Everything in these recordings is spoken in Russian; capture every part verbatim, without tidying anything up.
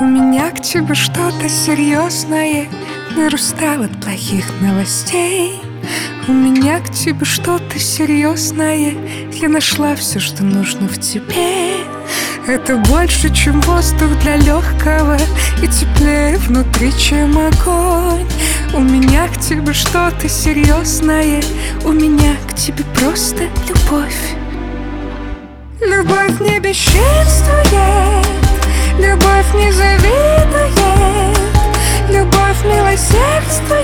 У меня к тебе что-то серьезное, мир устал от плохих новостей. У меня к тебе что-то серьезное, я нашла все, что нужно в тебе. Это больше, чем воздух для легкого, и теплее внутри, чем огонь. У меня к тебе что-то серьезное, у меня к тебе просто любовь. Любовь не бесчинствует, любовь не завидует, любовь милосердствует,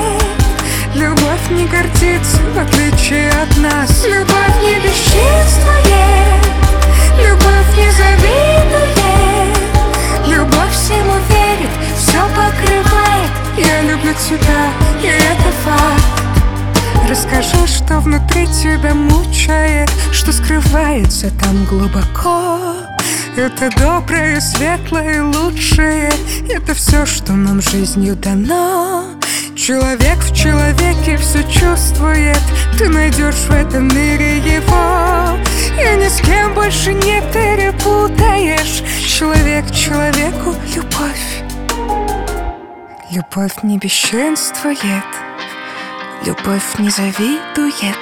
любовь не гордится, в отличие от нас. Любовь не бесчинствует, любовь не завидует, любовь всему верит, все покрывает. Я люблю тебя, и это факт. Расскажи, что внутри тебя мучает, что скрывается там глубоко. Это доброе, светлое, лучшее, это все, что нам жизнью дано. Человек в человеке все чувствует, ты найдешь в этом мире его. И ни с кем больше не перепутаешь. Человек человеку любовь. Любовь не бесчинствует, любовь не завидует,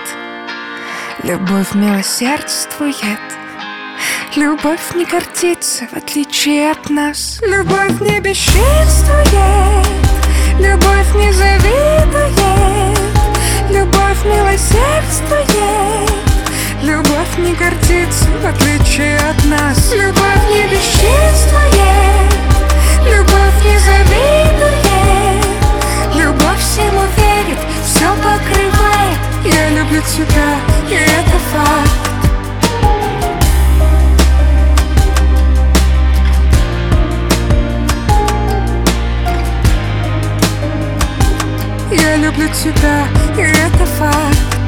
любовь милосердствует, любовь не гордится, в отличие от нас. Любовь не бесчинствует, любовь не завидует, любовь милосердствует, любовь не гордится, в отличие от нас. Любовь не бесчинствует, любовь не завидует, любовь всему верит, все покрывает. Я люблю тебя, и это факт. Я люблю тебя, и это факт.